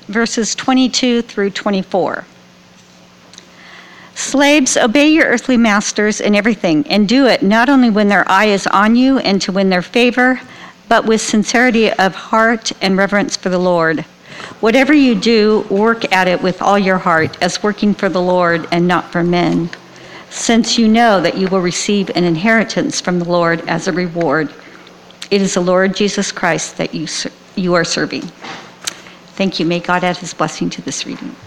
verses 22 through 24. Slaves, obey your earthly masters in everything, and do it not only when their eye is on you and to win their favor, but with sincerity of heart and reverence for the Lord. Whatever you do, work at it with all your heart, as working for the Lord and not for men, since you know that you will receive an inheritance from the Lord as a reward. It is the Lord Jesus Christ that you are serving. Thank you. May God add his blessing to this reading.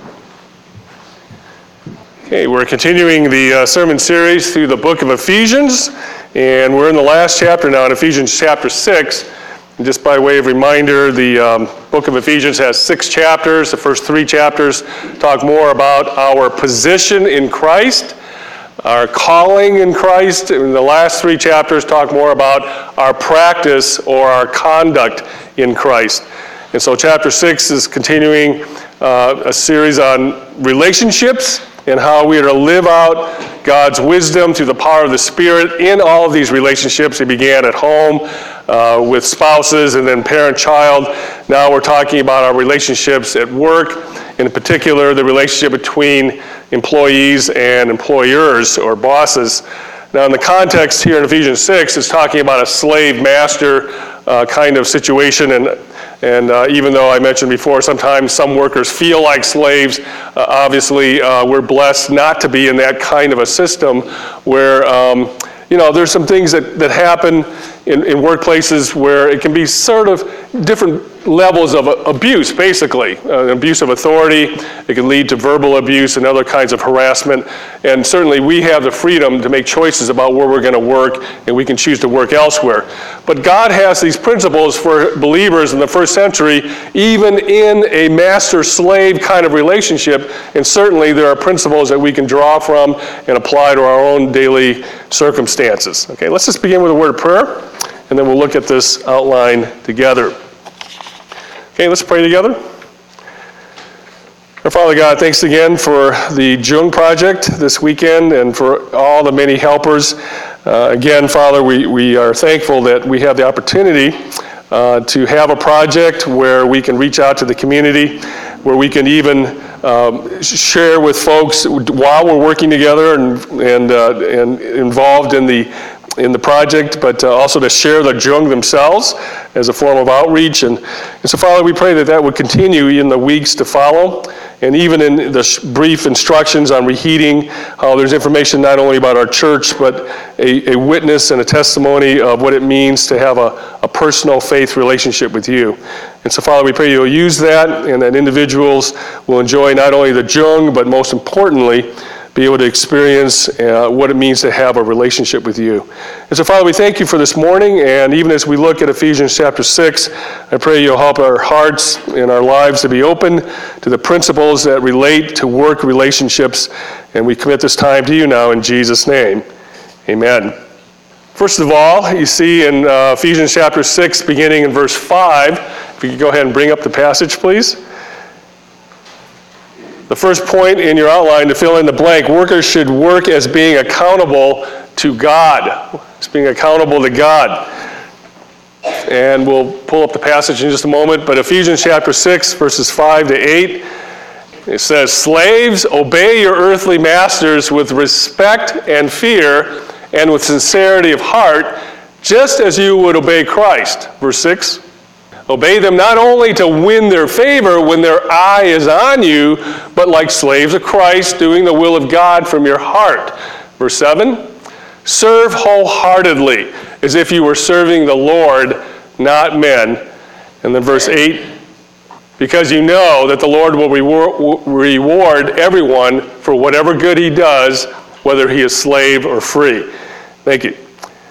Okay, we're continuing the sermon series through the book of Ephesians, and we're in the last chapter now in Ephesians chapter 6. And just by way of reminder, the book of Ephesians has 6 chapters. The first 3 chapters talk more about our position in Christ, our calling in Christ, and the last 3 chapters talk more about our practice or our conduct in Christ. And so chapter 6 is continuing a series on relationships and how we are to live out God's wisdom through the power of the Spirit in all of these relationships. It began at home with spouses and then parent-child. Now we're talking about our relationships at work, in particular the relationship between employees and employers or bosses. Now in the context here in Ephesians 6, it's talking about a slave-master kind of situation, and even though I mentioned before, sometimes some workers feel like slaves, obviously we're blessed not to be in that kind of a system where, there's some things that happen in workplaces where it can be sort of different levels of abuse, basically. Abuse of authority. It can lead to verbal abuse and other kinds of harassment. And certainly we have the freedom to make choices about where we're going to work, and we can choose to work elsewhere. But God has these principles for believers in the first century, even in a master-slave kind of relationship. And certainly there are principles that we can draw from and apply to our own daily circumstances. Okay, let's just begin with a word of prayer, and then we'll look at this outline together. Okay, let's pray together. Our Father God, thanks again for the Jung Project this weekend and for all the many helpers. Again, Father, we are thankful that we have the opportunity to have a project where we can reach out to the community, where we can even share with folks while we're working together and involved in the project, but also to share the Jung themselves as a form of outreach. And so, Father, we pray that would continue in the weeks to follow, and even in the brief instructions on reheating, how there's information not only about our church, but a witness and a testimony of what it means to have a personal faith relationship with you. And so, Father, we pray you'll use that, and that individuals will enjoy not only the Jung, but most importantly, be able to experience what it means to have a relationship with you. And so, Father, we thank you for this morning, and even as we look at Ephesians chapter 6, I pray you'll help our hearts and our lives to be open to the principles that relate to work relationships, and we commit this time to you now in Jesus' name. Amen. First of all, you see in Ephesians chapter 6, beginning in verse 5, if you could go ahead and bring up the passage, please. The first point in your outline to fill in the blank, workers should work as being accountable to God. As being accountable to God. And we'll pull up the passage in just a moment, but Ephesians chapter 6, verses 5 to 8, it says, "Slaves, obey your earthly masters with respect and fear and with sincerity of heart, just as you would obey Christ." Verse 6. "Obey them not only to win their favor when their eye is on you, but like slaves of Christ, doing the will of God from your heart." Verse 7, "Serve wholeheartedly, as if you were serving the Lord, not men." And then verse 8, "Because you know that the Lord will reward everyone for whatever good he does, whether he is slave or free." Thank you.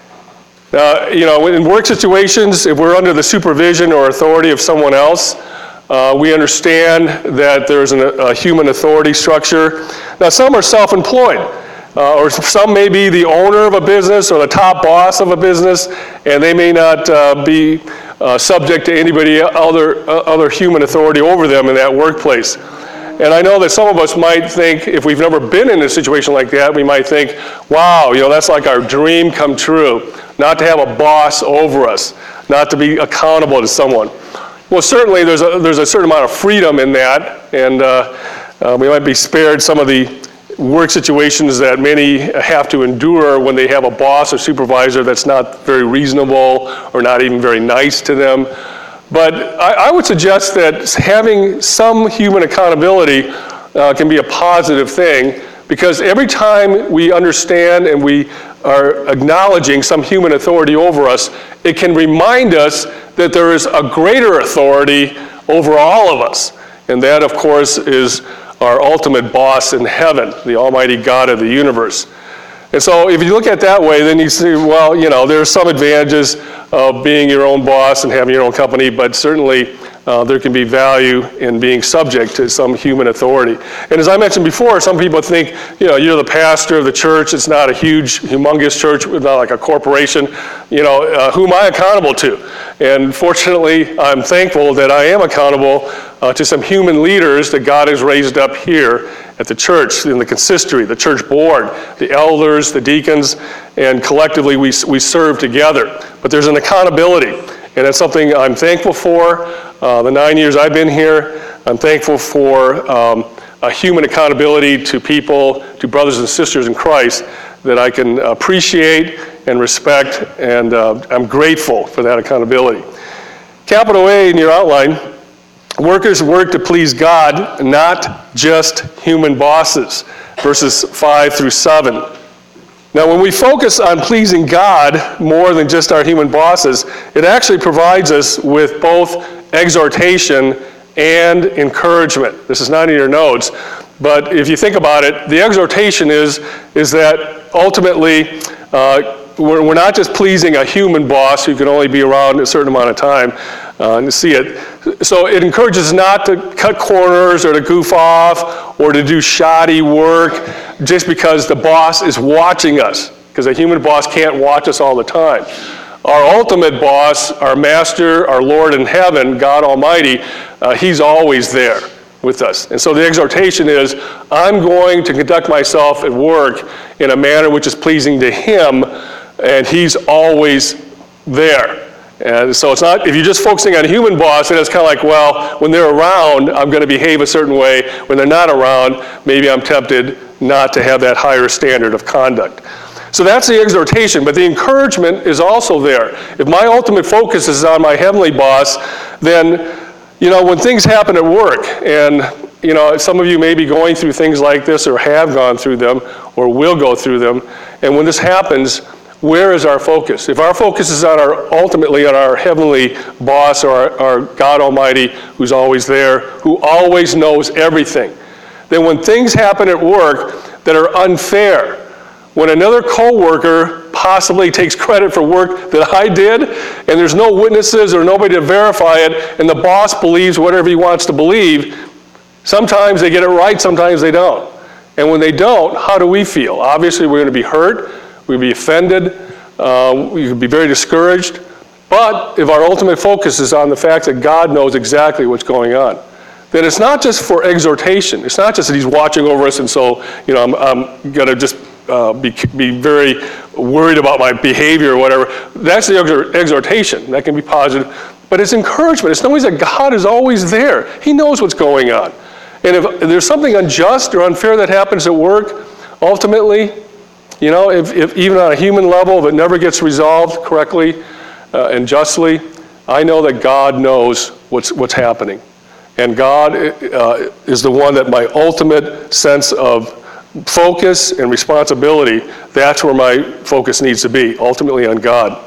In work situations, if we're under the supervision or authority of someone else, we understand that there's a human authority structure. Now, some are self-employed, or some may be the owner of a business or the top boss of a business, and they may not be subject to anybody other human authority over them in that workplace. And I know that some of us might think, if we've never been in a situation like that, we might think, wow, that's like our dream come true. Not to have a boss over us, not to be accountable to someone. Well, certainly there's a certain amount of freedom in that, and we might be spared some of the work situations that many have to endure when they have a boss or supervisor that's not very reasonable or not even very nice to them. But I would suggest that having some human accountability can be a positive thing, because every time we understand and we are acknowledging some human authority over us, it can remind us that there is a greater authority over all of us. And that, of course, is our ultimate boss in heaven, the Almighty God of the universe. And so if you look at it that way, then you see, well, there are some advantages of being your own boss and having your own company, but certainly there can be value in being subject to some human authority. And as I mentioned before, some people think, you're the pastor of the church. It's not a huge, humongous church, not like a corporation. Who am I accountable to? And fortunately, I'm thankful that I am accountable to some human leaders that God has raised up here at the church, in the consistory, the church board, the elders, the deacons, and collectively we serve together. But there's an accountability, and that's something I'm thankful for. The 9 years I've been here, I'm thankful for a human accountability to people, to brothers and sisters in Christ, that I can appreciate and respect, and I'm grateful for that accountability. Capital A in your outline, workers work to please God, not just human bosses, verses 5 through 7. Now, when we focus on pleasing God more than just our human bosses, it actually provides us with both exhortation and encouragement. This is not in your notes, but if you think about it, the exhortation is that ultimately we're not just pleasing a human boss who can only be around a certain amount of time to see it. So it encourages us not to cut corners or to goof off or to do shoddy work just because the boss is watching us, because a human boss can't watch us all the time. Our ultimate boss, our master, our Lord in heaven, God Almighty, he's always there with us. And so the exhortation is, I'm going to conduct myself at work in a manner which is pleasing to him, and he's always there. And so it's not, if you're just focusing on a human boss, then it's kind of like, well, when they're around, I'm going to behave a certain way. When they're not around, maybe I'm tempted not to have that higher standard of conduct. So that's the exhortation, but the encouragement is also there. If my ultimate focus is on my heavenly boss, then, when things happen at work, and, some of you may be going through things like this or have gone through them or will go through them, and when this happens, where is our focus? If our focus is ultimately on our heavenly boss or our God Almighty, who's always there, who always knows everything, then when things happen at work that are unfair, when another coworker possibly takes credit for work that I did, and there's no witnesses or nobody to verify it, and the boss believes whatever he wants to believe, sometimes they get it right, sometimes they don't. And when they don't, how do we feel? Obviously, we're going to be hurt. We'd be offended, we could be very discouraged. But if our ultimate focus is on the fact that God knows exactly what's going on, then it's not just for exhortation. It's not just that he's watching over us, and so I'm going to just be very worried about my behavior or whatever. That's the exhortation. That can be positive. But it's encouragement. It's knowing that God is always there. He knows what's going on. And if there's something unjust or unfair that happens at work, ultimately, if even on a human level, if it never gets resolved correctly and justly, I know that God knows what's happening. And God is the one that my ultimate sense of focus and responsibility, that's where my focus needs to be, ultimately on God.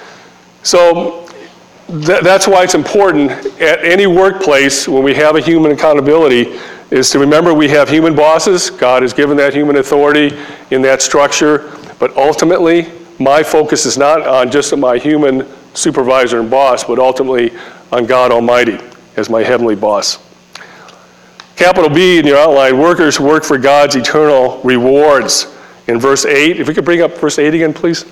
So that's why it's important at any workplace when we have a human accountability is to remember we have human bosses. God has given that human authority in that structure. But ultimately, my focus is not on just my human supervisor and boss, but ultimately on God Almighty as my heavenly boss. Capital B in your outline, workers work for God's eternal rewards. In verse 8, if we could bring up verse 8 again, please.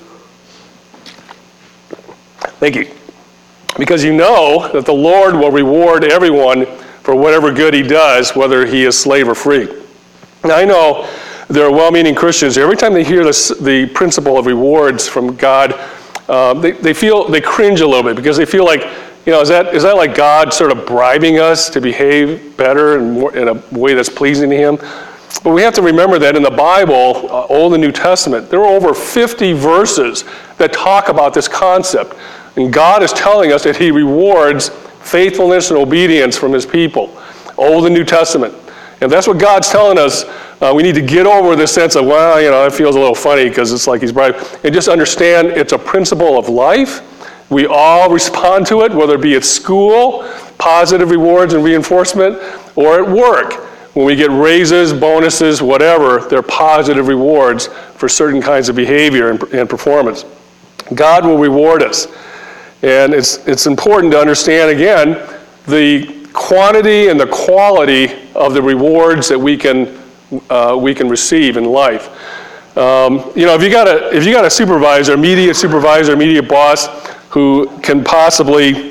Thank you. Because you know that the Lord will reward everyone for whatever good he does, whether he is slave or free. Now, I know there are well-meaning Christians, every time they hear the principle of rewards from God, they cringe a little bit because they feel like, is that like God sort of bribing us to behave better and more, in a way that's pleasing to him? But we have to remember that in the Bible, Old and New Testament, there are over 50 verses that talk about this concept. And God is telling us that he rewards faithfulness and obedience from his people. Old and New Testament. And that's what God's telling us. We need to get over this sense of, it feels a little funny because it's like he's bribing. And just understand it's a principle of life. We all respond to it, whether it be at school, positive rewards and reinforcement, or at work. When we get raises, bonuses, whatever, they're positive rewards for certain kinds of behavior and performance. God will reward us. And it's important to understand, again, the quantity and the quality of the rewards that we can receive in life. If you got a supervisor, immediate boss who can possibly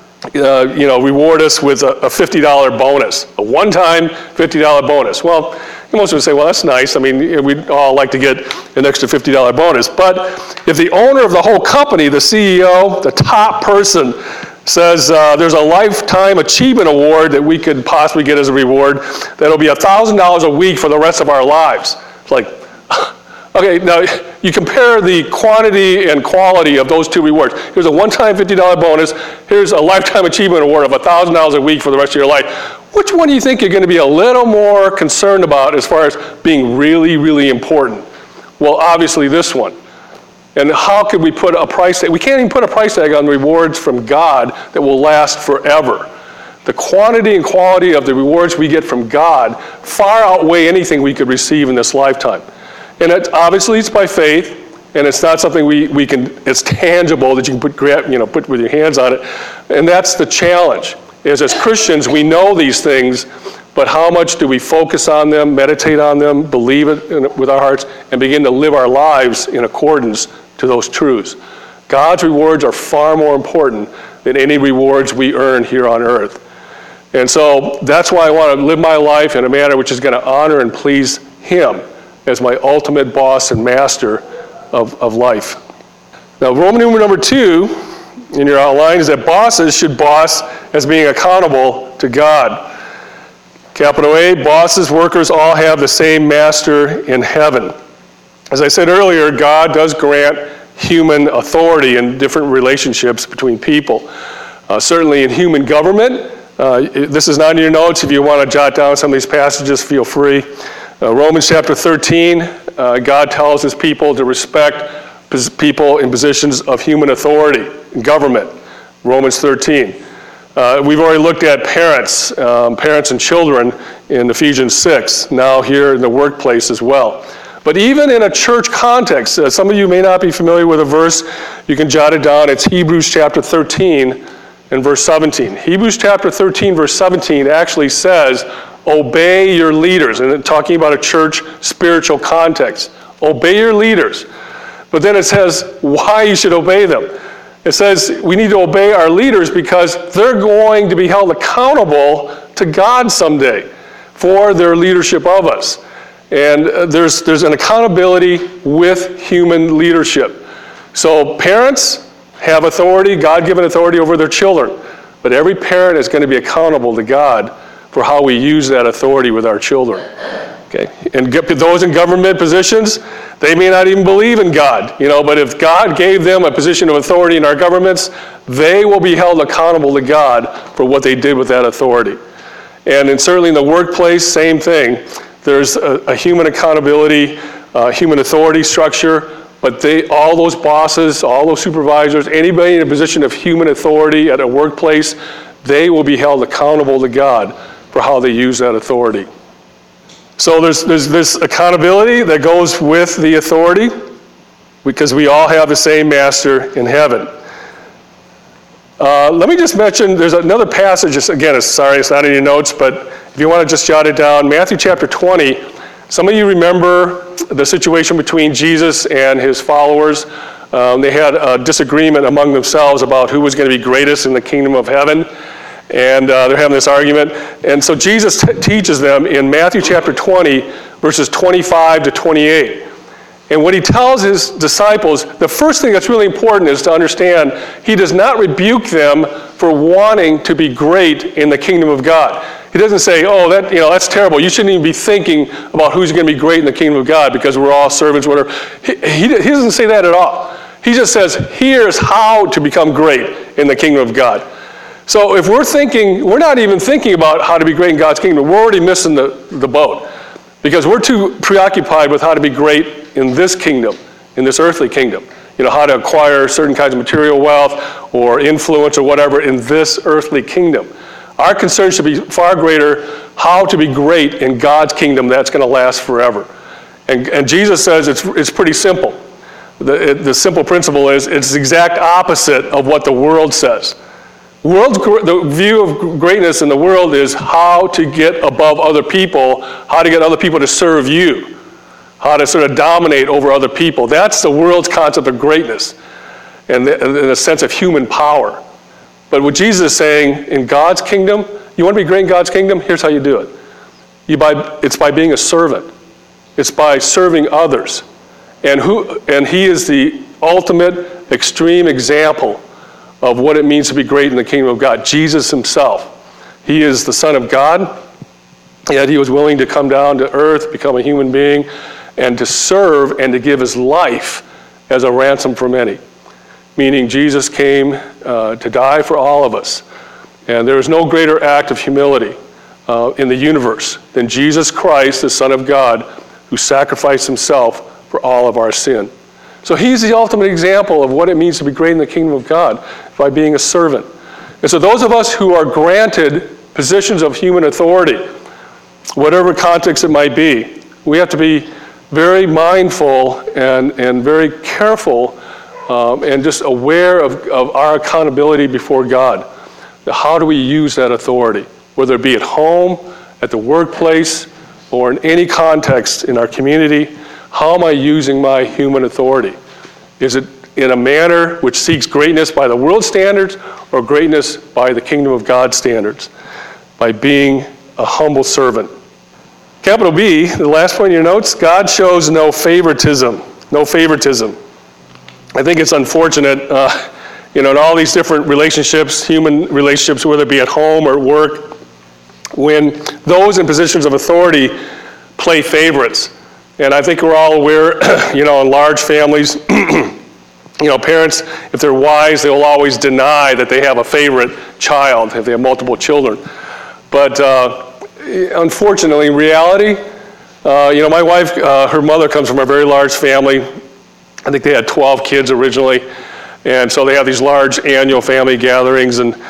reward us with a $50 bonus, a one-time $50 bonus. Well, most would say, well, that's nice. I mean, we'd all like to get an extra $50 bonus. But if the owner of the whole company, the CEO, the top person, says there's a lifetime achievement award that we could possibly get as a reward, that'll be $1,000 a week for the rest of our lives. It's like, okay, now you compare the quantity and quality of those two rewards. Here's a one-time $50 bonus. Here's a lifetime achievement award of $1,000 a week for the rest of your life. Which one do you think you're going to be a little more concerned about as far as being really, really important? Well, obviously this one. And how could we put a price tag? We can't even put a price tag on rewards from God that will last forever. The quantity and quality of the rewards we get from God far outweigh anything we could receive in this lifetime. And obviously it's by faith, and it's not something we can, it's tangible that you can put with your hands on it. And that's the challenge, is as Christians, we know these things, but how much do we focus on them, meditate on them, believe it with our hearts, and begin to live our lives in accordance to those truths? God's rewards are far more important than any rewards we earn here on earth. And so that's why I want to live my life in a manner which is going to honor and please him as my ultimate boss and master of life. Now, Roman numeral number 2 in your outline is that bosses should boss as being accountable to God. Capital A, bosses, workers all have the same master in heaven. As I said earlier, God does grant human authority in different relationships between people. Certainly in human government, this is not in your notes. If you want to jot down some of these passages, feel free. Romans chapter 13, God tells his people to respect people in positions of human authority in government. Romans 13. We've already looked at parents and children in Ephesians 6, now here in the workplace as well. But even in a church context, some of you may not be familiar with a verse, you can jot it down. It's Hebrews chapter 13 and verse 17. Hebrews chapter 13, verse 17 actually says, obey your leaders, and talking about a church spiritual context. Obey your leaders. But then it says why you should obey them. It says we need to obey our leaders because they're going to be held accountable to God someday for their leadership of us. And there's an accountability with human leadership. So parents have authority, God-given authority over their children. But every parent is going to be accountable to God for how we use that authority with our children. Okay? And those in government positions, they may not even believe in God, but if God gave them a position of authority in our governments, they will be held accountable to God for what they did with that authority. And certainly in the workplace, same thing. There's a human accountability, human authority structure, but all those bosses, all those supervisors, anybody in a position of human authority at a workplace, they will be held accountable to God for how they use that authority. So there's this accountability that goes with the authority because we all have the same master in heaven. Let me just mention, there's another passage, again, it's not in your notes, but if you want to just jot it down, Matthew chapter 20, some of you remember the situation between Jesus and his followers. They had a disagreement among themselves about who was going to be greatest in the kingdom of heaven. And they're having this argument. And so Jesus teaches them in Matthew chapter 20, verses 25 to 28. And what he tells his disciples, the first thing that's really important is to understand he does not rebuke them for wanting to be great in the kingdom of God. He doesn't say, oh, that's terrible. You shouldn't even be thinking about who's going to be great in the kingdom of God because we're all servants, whatever. He doesn't say that at all. He just says, here's how to become great in the kingdom of God. So if we're not even thinking about how to be great in God's kingdom, we're already missing the boat. Because we're too preoccupied with how to be great in this kingdom, in this earthly kingdom. How to acquire certain kinds of material wealth or influence or whatever in this earthly kingdom. Our concern should be far greater how to be great in God's kingdom that's going to last forever. And Jesus says it's pretty simple. The simple principle is it's the exact opposite of what the world says. The view of greatness in the world is how to get above other people, how to get other people to serve you, how to sort of dominate over other people. That's the world's concept of greatness and the sense of human power. But what Jesus is saying, in God's kingdom, you want to be great in God's kingdom? Here's how you do it. It's by being a servant. It's by serving others. And he is the ultimate extreme example of what it means to be great in the kingdom of God. Jesus himself. He is the Son of God, yet he was willing to come down to earth, become a human being, and to serve and to give his life as a ransom for many. Meaning Jesus came to die for all of us. And there is no greater act of humility in the universe than Jesus Christ, the Son of God, who sacrificed himself for all of our sin. So he's the ultimate example of what it means to be great in the kingdom of God by being a servant. And so those of us who are granted positions of human authority, whatever context it might be, we have to be very mindful and very careful and just aware of our accountability before God. How do we use that authority? Whether it be at home, at the workplace, or in any context in our community, how am I using my human authority? Is it in a manner which seeks greatness by the world's standards or greatness by the kingdom of God's standards? By being a humble servant. Capital B, the last point in your notes, God shows no favoritism. No favoritism. I think it's unfortunate, in all these different relationships, human relationships, whether it be at home or at work, when those in positions of authority play favorites. And I think we're all aware, in large families, parents, if they're wise, they will always deny that they have a favorite child if they have multiple children. But unfortunately, in reality, my wife, her mother comes from a very large family. I think they had 12 kids originally. And so they have these large annual family gatherings. And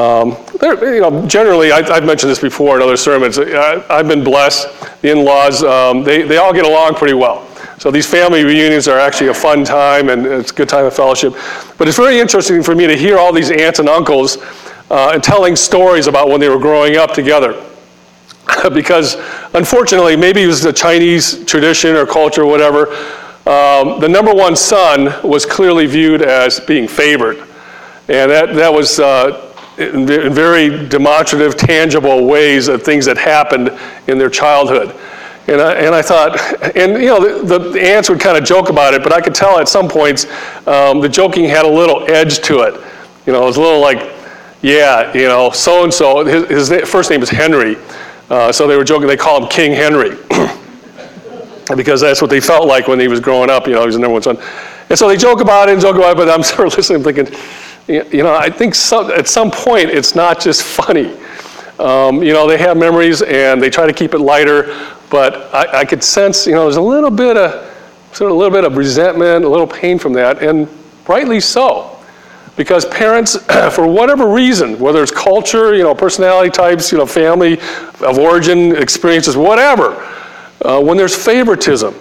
generally, I've mentioned this before in other sermons, I've been blessed. The in-laws, they all get along pretty well. So these family reunions are actually a fun time, and it's a good time of fellowship. But it's very interesting for me to hear all these aunts and uncles and telling stories about when they were growing up together. Because unfortunately, maybe it was the Chinese tradition or culture or whatever, the number one son was clearly viewed as being favored. And that was in very demonstrative, tangible ways of things that happened in their childhood. And I thought, the aunts would kind of joke about it, but I could tell at some points the joking had a little edge to it. It was a little like, so-and-so, his first name is Henry. So they were joking, they call him King Henry. Because that's what they felt like when he was growing up, he was the number one son. And so they joke about it, but I'm sort of listening, thinking, I think at some point it's not just funny. They have memories and they try to keep it lighter, but I could sense, there's a little bit of resentment, a little pain from that, and rightly so. Because parents, for whatever reason, whether it's culture, personality types, family of origin, experiences, whatever, when there's favoritism,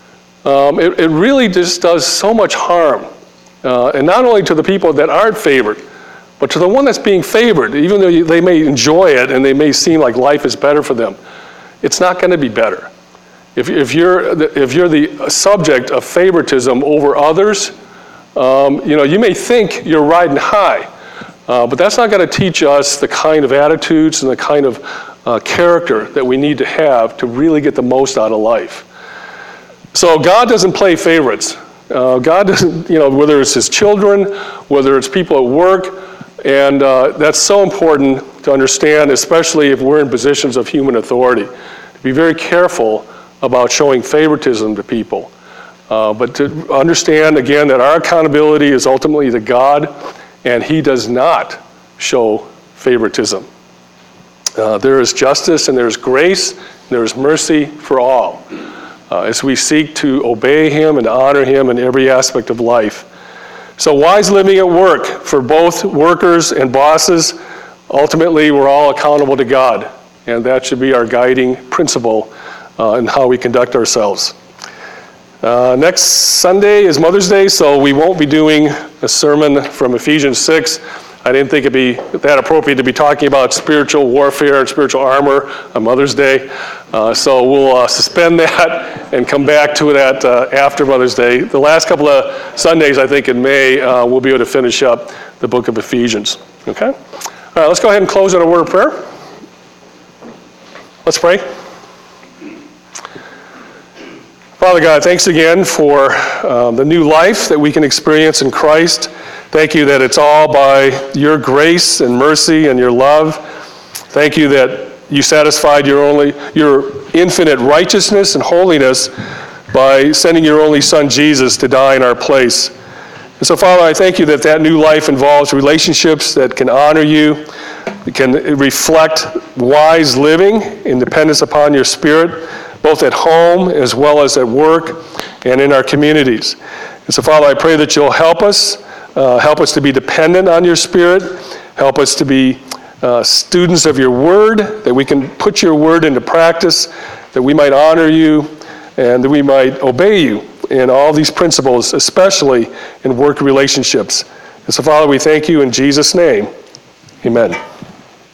it really just does so much harm. And not only to the people that aren't favored, but to the one that's being favored, even though they may enjoy it and they may seem like life is better for them, it's not going to be better. If you're the subject of favoritism over others, you may think you're riding high, but that's not going to teach us the kind of attitudes and the kind of character that we need to have to really get the most out of life. So God doesn't play favorites. God doesn't, whether it's his children, whether it's people at work, And that's so important to understand, especially if we're in positions of human authority. To be very careful about showing favoritism to people. But to understand, again, that our accountability is ultimately to God, and He does not show favoritism. There is justice and there is grace and there is mercy for all as we seek to obey Him and honor Him in every aspect of life. So wise living at work for both workers and bosses. Ultimately, we're all accountable to God, and that should be our guiding principle in how we conduct ourselves. Next Sunday is Mother's Day, so we won't be doing a sermon from Ephesians 6. I didn't think it'd be that appropriate to be talking about spiritual warfare and spiritual armor on Mother's Day. So we'll suspend that and come back to that after Mother's Day. The last couple of Sundays, I think in May, we'll be able to finish up the book of Ephesians. Okay? All right, let's go ahead and close in a word of prayer. Let's pray. Father God, thanks again for the new life that we can experience in Christ. Thank you that it's all by your grace and mercy and your love. Thank you that you satisfied your infinite righteousness and holiness by sending your only Son, Jesus, to die in our place. And so, Father, I thank you that that new life involves relationships that can honor you, that can reflect wise living in dependence upon your Spirit, both at home as well as at work and in our communities. And so, Father, I pray that you'll help us to be dependent on your Spirit, help us to be students of your word, that we can put your word into practice, that we might honor you, and that we might obey you in all these principles, especially in work relationships. And so, Father, we thank you in Jesus' name. Amen.